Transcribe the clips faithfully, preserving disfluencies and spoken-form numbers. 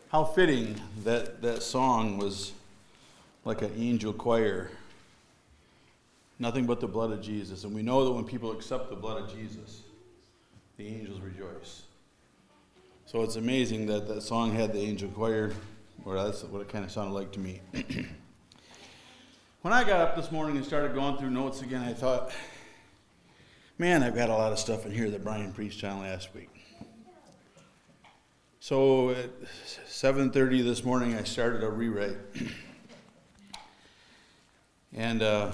How fitting that that song was like an angel choir. Nothing but the blood of Jesus. And we know that when people accept the blood of Jesus, the angels rejoice. So it's amazing that that song had the angel choir, or that's what it kind of sounded like to me. When I got up this morning and started going through notes again, I thought, man, I've got a lot of stuff in here that Brian preached on last week. So at seven thirty this morning, I started a rewrite. And uh,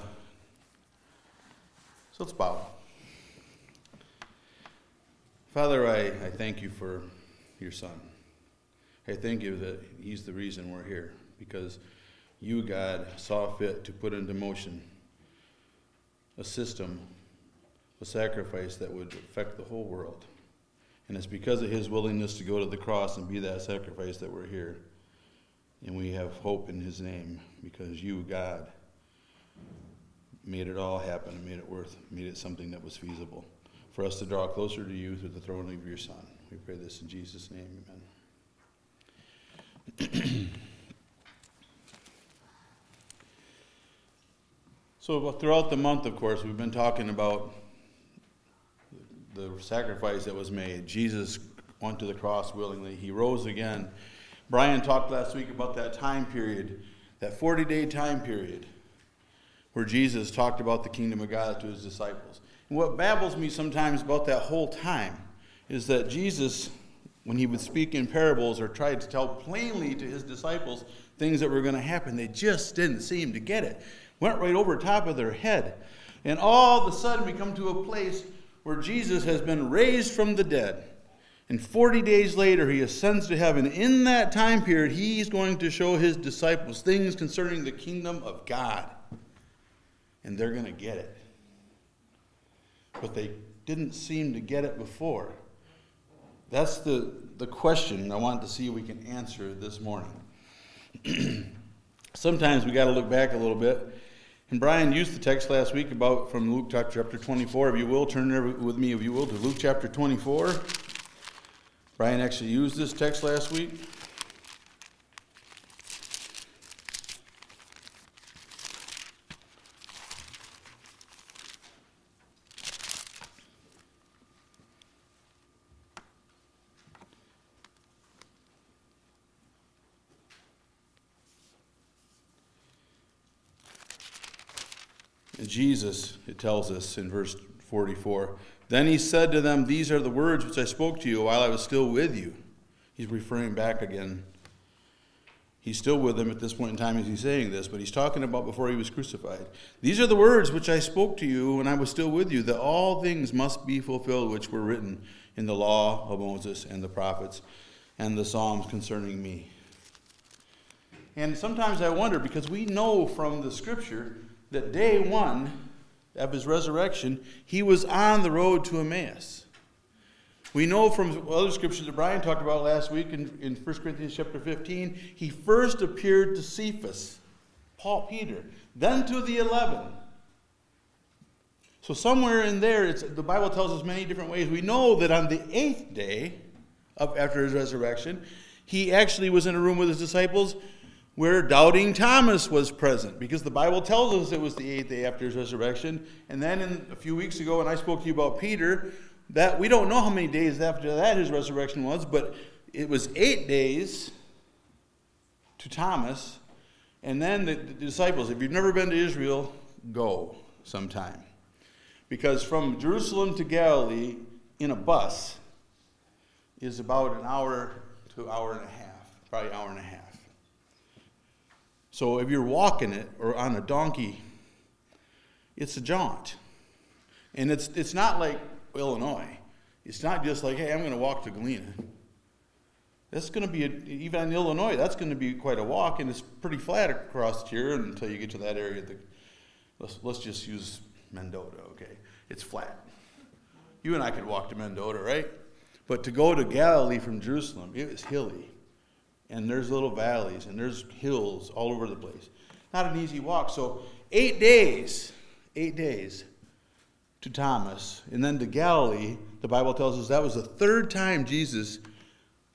so let's bow. Father, I, I thank you for your son. I thank you that he's the reason we're here, because you, God, saw fit to put into motion a system, a sacrifice that would affect the whole world. And it's because of his willingness to go to the cross and be that sacrifice that we're here. And we have hope in his name, because you, God, made it all happen and made it worth, made it something that was feasible for us to draw closer to you through the throne of your Son. We pray this in Jesus' name, amen. So throughout the month, of course, we've been talking about the sacrifice that was made. Jesus went to the cross willingly. He rose again. Brian talked last week about that time period, that forty-day time period, where Jesus talked about the kingdom of God to his disciples. And what baffles me sometimes about that whole time is that Jesus, when he would speak in parables or tried to tell plainly to his disciples things that were going to happen, they just didn't seem to get it. Went right over top of their head. And all of a sudden we come to a place where Jesus has been raised from the dead. And forty days later he ascends to heaven. In that time period, he's going to show his disciples things concerning the kingdom of God. And they're going to get it. But they didn't seem to get it before. That's the, the question I want to see if we can answer this morning. Sometimes we got to look back a little bit. And Brian used the text last week about from Luke chapter twenty-four. If you will, turn there with me, if you will, to Luke chapter twenty-four. Brian actually used this text last week. Jesus, it tells us in verse forty-four, then he said to them, these are the words which I spoke to you while I was still with you. He's referring back again. He's still with them at this point in time as he's saying this, but he's talking about before he was crucified. These are the words which I spoke to you when I was still with you, that all things must be fulfilled which were written in the law of Moses and the prophets and the Psalms concerning me. And sometimes I wonder, because we know from the scripture that day one of his resurrection, he was on the road to Emmaus. We know from other scriptures that Brian talked about last week in, in First Corinthians chapter fifteen, he first appeared to Cephas, Paul, Peter, then to the eleven. So somewhere in there, it's, the Bible tells us many different ways. We know that on the eighth day of after his resurrection, he actually was in a room with his disciples where doubting Thomas was present, because the Bible tells us it was the eighth day after his resurrection. And then in, a few weeks ago when I spoke to you about Peter, that we don't know how many days after that his resurrection was, but it was eight days to Thomas. And then the, the disciples, if you've never been to Israel, go sometime. Because from Jerusalem to Galilee in a bus is about an hour to hour and a half, probably an hour and a half. So if you're walking it or on a donkey, it's a jaunt. And it's it's not like Illinois. It's not just like, hey, I'm going to walk to Galena. That's going to be, a, even in Illinois, that's going to be quite a walk, and it's pretty flat across here until you get to that area. The, let's, let's just use Mendota, okay? It's flat. You and I could walk to Mendota, right? But to go to Galilee from Jerusalem, it was hilly. And there's little valleys, and there's hills all over the place. Not an easy walk. So eight days, eight days to Thomas, and then to Galilee, the Bible tells us that was the third time Jesus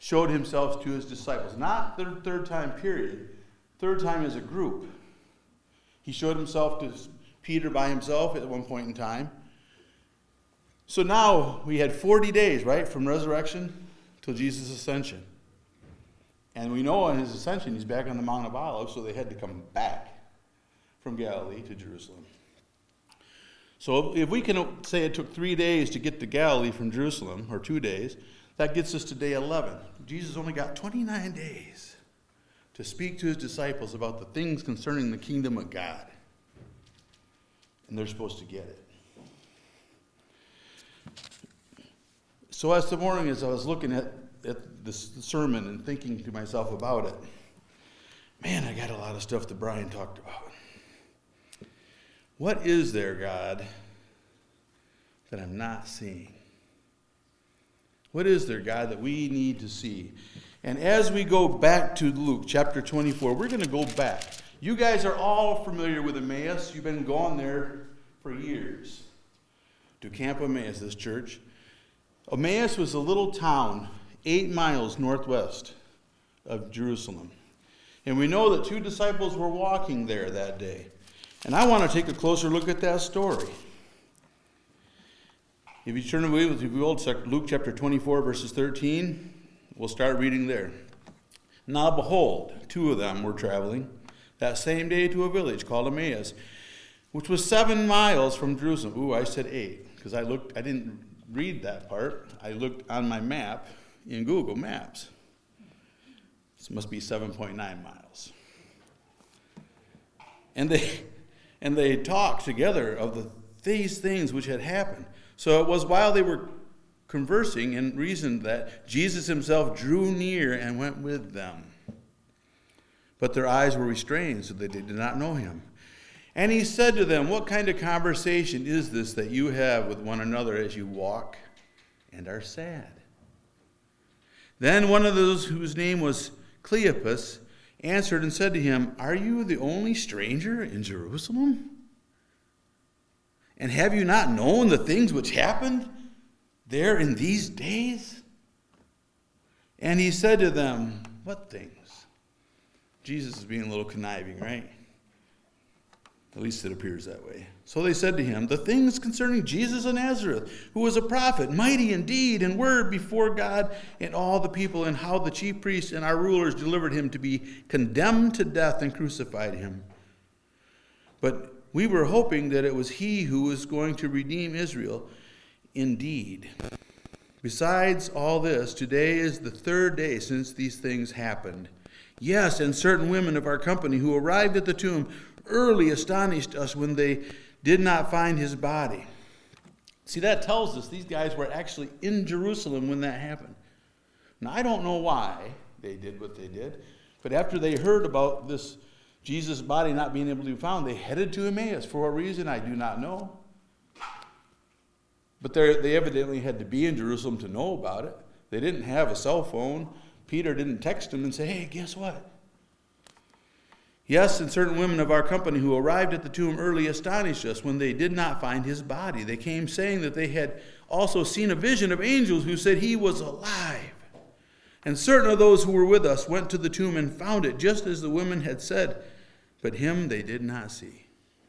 showed himself to his disciples. Not the third time period. Third time as a group. He showed himself to Peter by himself at one point in time. So now we had forty days, right, from resurrection till Jesus' ascension. And we know on his ascension he's back on the Mount of Olives, so they had to come back from Galilee to Jerusalem. So if we can say it took three days to get to Galilee from Jerusalem, or two days, that gets us to day eleven. Jesus only got twenty-nine days to speak to his disciples about the things concerning the kingdom of God. And they're supposed to get it. So as the morning, as I was looking at, at this sermon and thinking to myself about it, man, I got a lot of stuff that Brian talked about. What is there, God, that I'm not seeing? What is there, God, that we need to see? And as we go back to Luke chapter twenty-four, we're going to go back. You guys are all familiar with Emmaus. You've been going there for years to Camp Emmaus, this church. Emmaus was a little town eight miles northwest of Jerusalem. And we know that two disciples were walking there that day. And I want to take a closer look at that story. If you turn away with the old Luke chapter twenty-four, verses thirteen, we'll start reading there. Now behold, two of them were traveling that same day to a village called Emmaus, which was seven miles from Jerusalem. Ooh, I said eight, because I looked, I didn't read that part. I looked on my map in Google Maps. This must be seven point nine miles. And they and they talked together of the, these things which had happened. So it was while they were conversing and reasoned that Jesus himself drew near and went with them. But their eyes were restrained, so that they did not know him. And he said to them, what kind of conversation is this that you have with one another as you walk and are sad? Then one of those whose name was Cleopas answered and said to him, are you the only stranger in Jerusalem? And have you not known the things which happened there in these days? And he said to them, what things? Jesus is being a little conniving, right? At least it appears that way. So they said to him, the things concerning Jesus of Nazareth, who was a prophet, mighty in deed and word before God and all the people, and how the chief priests and our rulers delivered him to be condemned to death and crucified him. But we were hoping that it was he who was going to redeem Israel. Indeed. Besides all this, today is the third day since these things happened. Yes, and certain women of our company who arrived at the tomb early astonished us when they did not find his body. See, that tells us these guys were actually in Jerusalem when that happened. Now, I don't know why they did what they did, but after they heard about this Jesus' body not being able to be found, they headed to Emmaus. For what reason, I do not know. But they evidently had to be in Jerusalem to know about it. They didn't have a cell phone. Peter didn't text them and say, hey, guess what? Yes, and certain women of our company who arrived at the tomb early astonished us when they did not find his body. They came saying that they had also seen a vision of angels who said he was alive. And certain of those who were with us went to the tomb and found it just as the women had said, but him they did not see.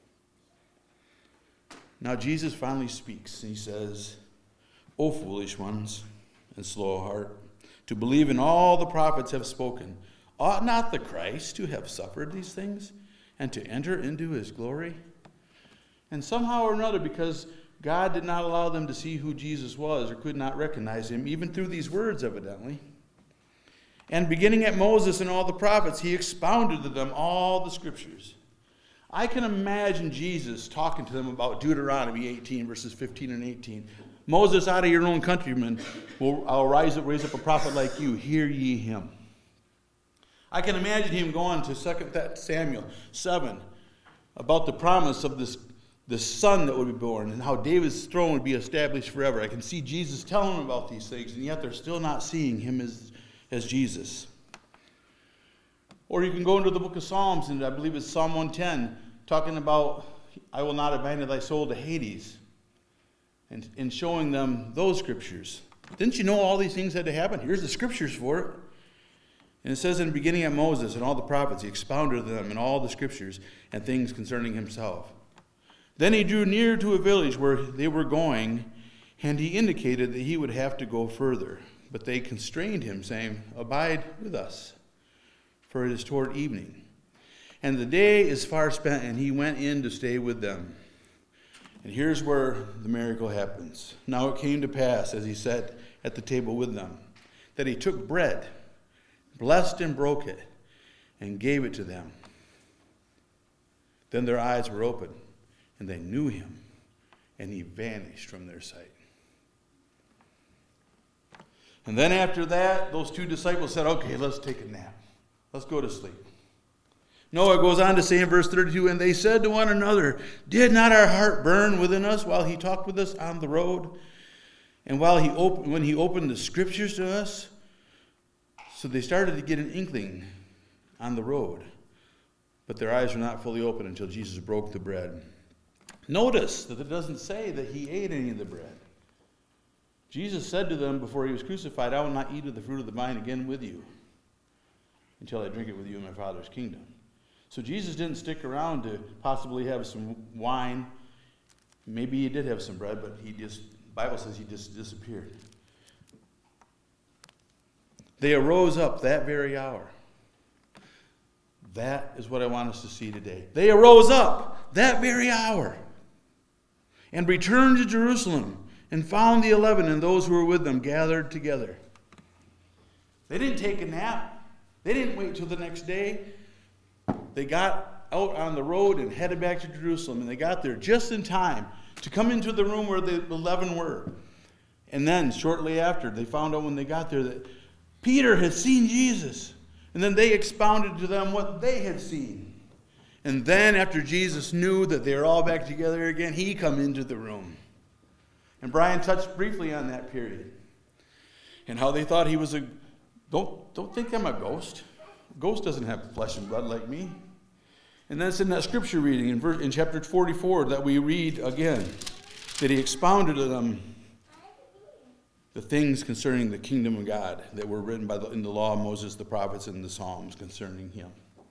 Now Jesus finally speaks, and he says, O foolish ones and slow of heart, to believe in all the prophets have spoken. Ought not the Christ to have suffered these things and to enter into his glory? And somehow or another, because God did not allow them to see who Jesus was or could not recognize him, even through these words, evidently. And beginning at Moses and all the prophets, he expounded to them all the scriptures. I can imagine Jesus talking to them about Deuteronomy eighteen, verses fifteen and eighteen. Moses, out of your own countrymen, will I'll rise up, raise up a prophet like you. Hear ye him. I can imagine him going to Second Samuel seven about the promise of this, this son that would be born and how David's throne would be established forever. I can see Jesus telling them about these things, and yet they're still not seeing him as, as Jesus. Or you can go into the book of Psalms, and I believe it's Psalm one ten, talking about, I will not abandon thy soul to Hades, and, and showing them those scriptures. Didn't you know all these things had to happen? Here's the scriptures for it. And it says in the beginning of Moses and all the prophets, he expounded them in all the scriptures and things concerning himself. Then he drew near to a village where they were going, and he indicated that he would have to go further. But they constrained him, saying, "Abide with us, for it is toward evening. And the day is far spent," and he went in to stay with them. And here's where the miracle happens. Now it came to pass, as he sat at the table with them, that he took bread, blessed and broke it, and gave it to them. Then their eyes were opened, and they knew him, and he vanished from their sight. And then after that, those two disciples said, "Okay, let's take a nap. Let's go to sleep." Noah goes on to say in verse thirty-two, "And they said to one another, 'Did not our heart burn within us while he talked with us on the road? And while he op- when he opened the scriptures to us?'" So they started to get an inkling on the road. But their eyes were not fully open until Jesus broke the bread. Notice that it doesn't say that he ate any of the bread. Jesus said to them before he was crucified, "I will not eat of the fruit of the vine again with you until I drink it with you in my Father's kingdom." So Jesus didn't stick around to possibly have some wine. Maybe he did have some bread, but he just, the Bible says he just disappeared. They arose up that very hour. That is what I want us to see today. They arose up that very hour and returned to Jerusalem and found the eleven and those who were with them gathered together. They didn't take a nap. They didn't wait till the next day. They got out on the road and headed back to Jerusalem, and they got there just in time to come into the room where the eleven were. And then shortly after, they found out when they got there that Peter had seen Jesus. And then they expounded to them what they had seen. And then after Jesus knew that they were all back together again, he come into the room. And Brian touched briefly on that period. And how they thought he was a... Don't, don't think I'm a ghost. A ghost doesn't have flesh and blood like me. And that's in that scripture reading in, verse, in chapter forty-four that we read again. That he expounded to them the things concerning the kingdom of God that were written by the, in the law of Moses, the prophets, and the Psalms concerning him.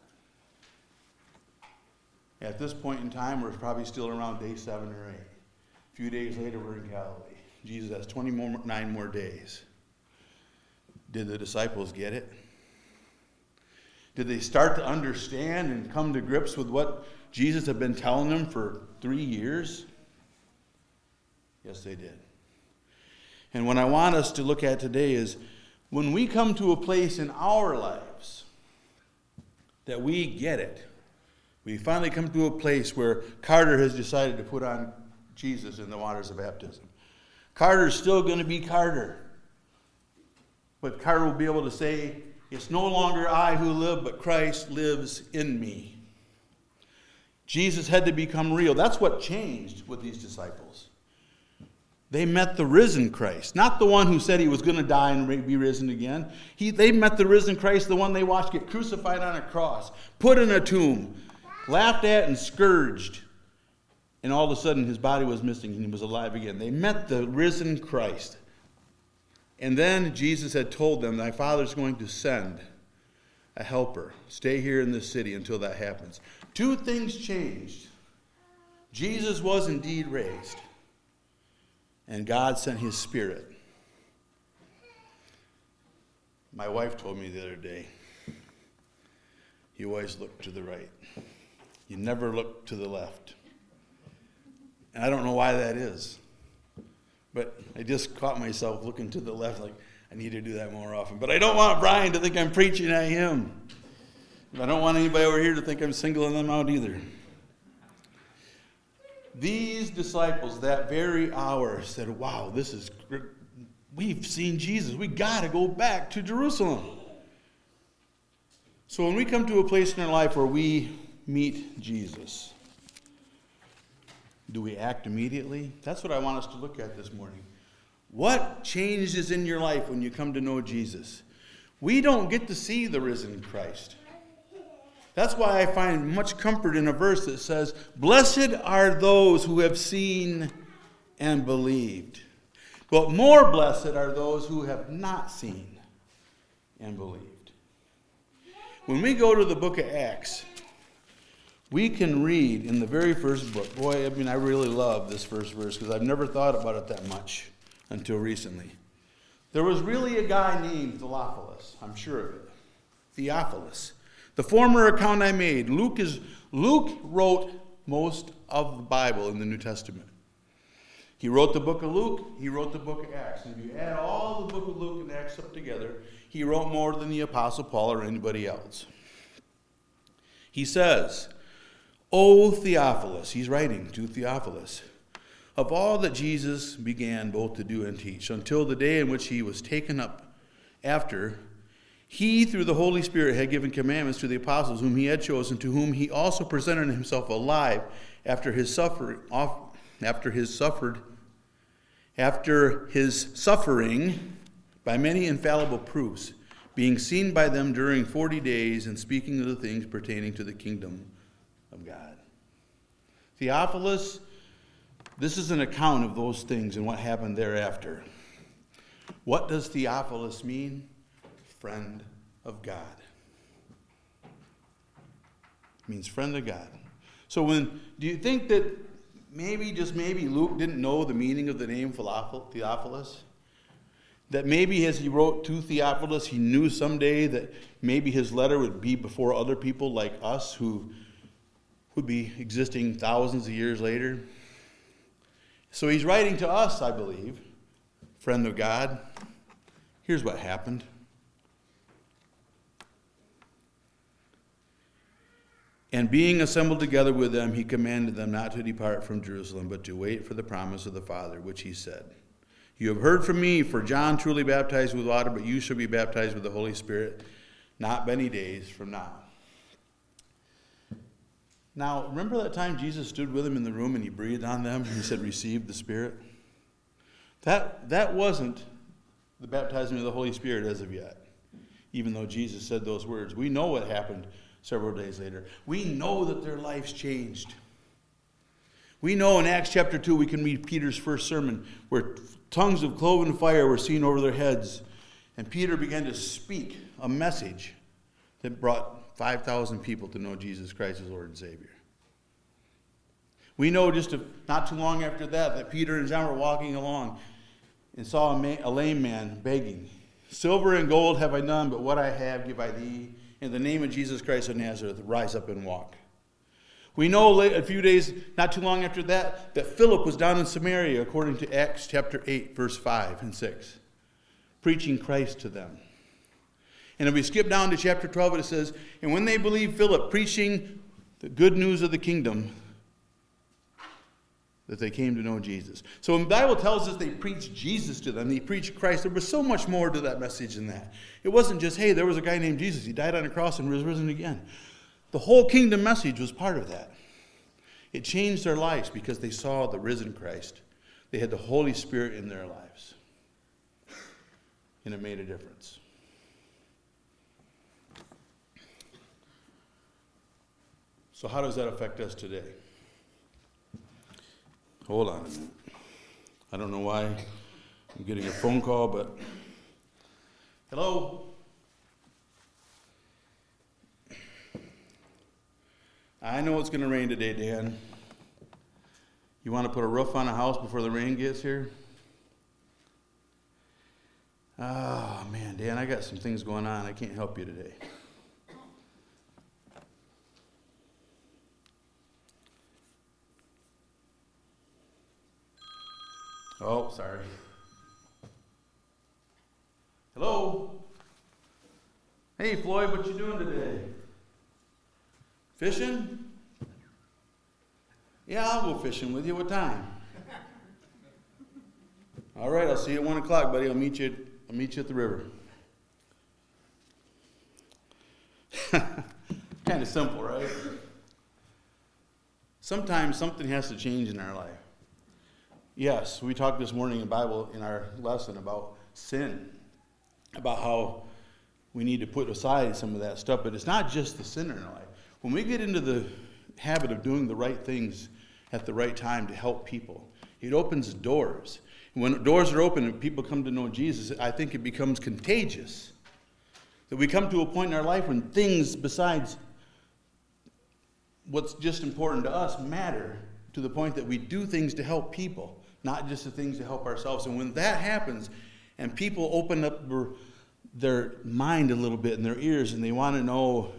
At this point in time, we're probably still around day seven or eight. A few days later, we're in Galilee. Jesus has twenty-nine more days. Did the disciples get it? Did they start to understand and come to grips with what Jesus had been telling them for three years? Yes, they did. And what I want us to look at today is when we come to a place in our lives that we get it, we finally come to a place where Carter has decided to put on Jesus in the waters of baptism. Carter's still going to be Carter. But Carter will be able to say, "It's no longer I who live, but Christ lives in me." Jesus had to become real. That's what changed with these disciples. They met the risen Christ, not the one who said he was going to die and be risen again. He, they met the risen Christ, the one they watched get crucified on a cross, put in a tomb, laughed at and scourged. And all of a sudden his body was missing and he was alive again. They met the risen Christ. And then Jesus had told them, "Thy Father's going to send a helper. Stay here in this city until that happens." Two things changed. Jesus was indeed raised. And God sent his Spirit. My wife told me the other day, "You always look to the right. You never look to the left." And I don't know why that is. But I just caught myself looking to the left like, I need to do that more often. But I don't want Brian to think I'm preaching at him. I don't want anybody over here to think I'm singling them out either. These disciples, that very hour, said, "Wow, this is great. We've seen Jesus. We got to go back to Jerusalem." So when we come to a place in our life where we meet Jesus, do we act immediately? That's what I want us to look at this morning. What changes in your life when you come to know Jesus? We don't get to see the risen Christ. That's why I find much comfort in a verse that says, "Blessed are those who have seen and believed." But more blessed are those who have not seen and believed. When we go to the book of Acts, we can read in the very first book. Boy, I mean, I really love this first verse because I've never thought about it that much until recently. There was really a guy named Theophilus. I'm sure of it. Theophilus. The former account I made, Luke is Luke wrote most of the Bible in the New Testament. He wrote the book of Luke, he wrote the book of Acts. And if you add all the book of Luke and Acts up together, he wrote more than the Apostle Paul or anybody else. He says, O Theophilus, he's writing to Theophilus, of all that Jesus began both to do and teach, until the day in which he was taken up after, he, through the Holy Spirit, had given commandments to the apostles whom he had chosen, to whom he also presented himself alive after his suffering, after his suffered, after his suffering by many infallible proofs, being seen by them during forty days, and speaking of the things pertaining to the kingdom of God. Theophilus, this is an account of those things and what happened thereafter. What does Theophilus mean? Friend of God. It means friend of God. So when, do you think that maybe, just maybe, Luke didn't know the meaning of the name Theophilus? That maybe as he wrote to Theophilus, he knew someday that maybe his letter would be before other people like us who would be existing thousands of years later. So he's writing to us, I believe, friend of God. Here's what happened. And being assembled together with them, he commanded them not to depart from Jerusalem, but to wait for the promise of the Father, which he said, You have heard from me, for John truly baptized with water, but you shall be baptized with the Holy Spirit not many days from now. Now, remember that time Jesus stood with them in the room and he breathed on them and he said, Receive the Spirit? That, that wasn't the baptizing of the Holy Spirit as of yet, even though Jesus said those words. We know what happened several days later. We know that their lives changed. We know in Acts chapter two, we can read Peter's first sermon, where tongues of cloven fire were seen over their heads. And Peter began to speak a message that brought five thousand people to know Jesus Christ as Lord and Savior. We know just a, not too long after that, that Peter and John were walking along and saw a, man, a lame man begging. Silver and gold have I none, but what I have give I thee. In the name of Jesus Christ of Nazareth, rise up and walk. We know a few days, not too long after that, that Philip was down in Samaria, according to Acts chapter eight, verse five and six, preaching Christ to them. And if we skip down to chapter twelve, it says, And when they believed Philip preaching the good news of the kingdom, that they came to know Jesus. So when the Bible tells us they preached Jesus to them, they preached Christ, there was so much more to that message than that. It wasn't just, hey, there was a guy named Jesus. He died on a cross and was risen again. The whole kingdom message was part of that. It changed their lives because they saw the risen Christ. They had the Holy Spirit in their lives. And it made a difference. So how does that affect us today? Hold on a minute. I don't know why I'm getting a phone call, but hello? I know it's going to rain today, Dan. You want to put a roof on a house before the rain gets here? Oh, man, Dan, I got some things going on. I can't help you today. Oh, sorry. Hello? Hey, Floyd, what you doing today? Fishing? Yeah, I'll go fishing with you. What time? All right, I'll see you at one o'clock, buddy. I'll meet you. I'll meet you at the river. Kind of simple, right? Sometimes something has to change in our life. Yes, we talked this morning in Bible in our lesson about sin, about how we need to put aside some of that stuff, but it's not just the sin in our life. When we get into the habit of doing the right things at the right time to help people, it opens doors. When doors are open and people come to know Jesus, I think it becomes contagious. That we come to a point in our life when things besides what's just important to us matter, to the point that we do things to help people, not just the things to help ourselves. And when that happens and people open up their, their mind a little bit and their ears and they want to know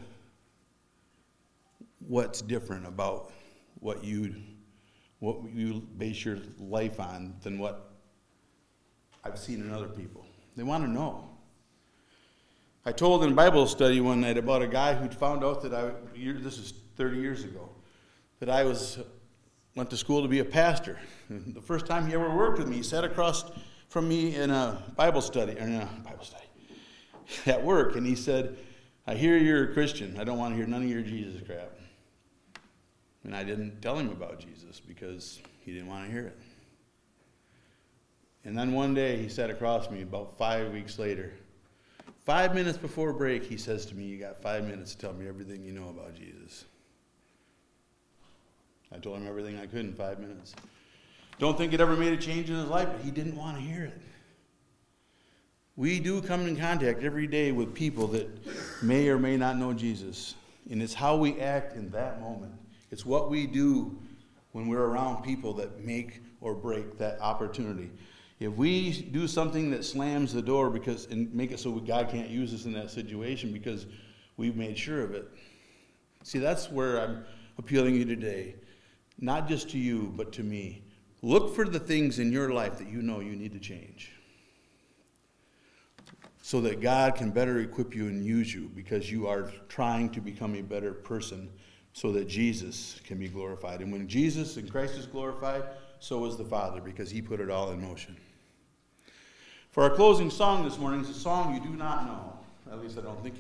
what's different about what you what you base your life on than what I've seen in other people. They want to know. I told in a Bible study one night about a guy who'd found out that I, this is thirty years ago, that I was went to school to be a pastor. And the first time he ever worked with me, he sat across from me in a Bible study, or in a Bible study, at work, and he said, "I hear you're a Christian. I don't want to hear none of your Jesus crap." And I didn't tell him about Jesus because he didn't want to hear it. And then one day he sat across from me about five weeks later. Five minutes before break, he says to me, "You got five minutes to tell me everything you know about Jesus." I told him everything I could in five minutes. Don't think it ever made a change in his life, but he didn't want to hear it. We do come in contact every day with people that may or may not know Jesus. And it's how we act in that moment. It's what we do when we're around people that make or break that opportunity. If we do something that slams the door because and make it so God can't use us in that situation because we've made sure of it. See, that's where I'm appealing to you today. Not just to you, but to me. Look for the things in your life that you know you need to change, so that God can better equip you and use you because you are trying to become a better person so that Jesus can be glorified. And when Jesus and Christ is glorified, so is the Father because he put it all in motion. For our closing song this morning is a song you do not know. At least I don't think you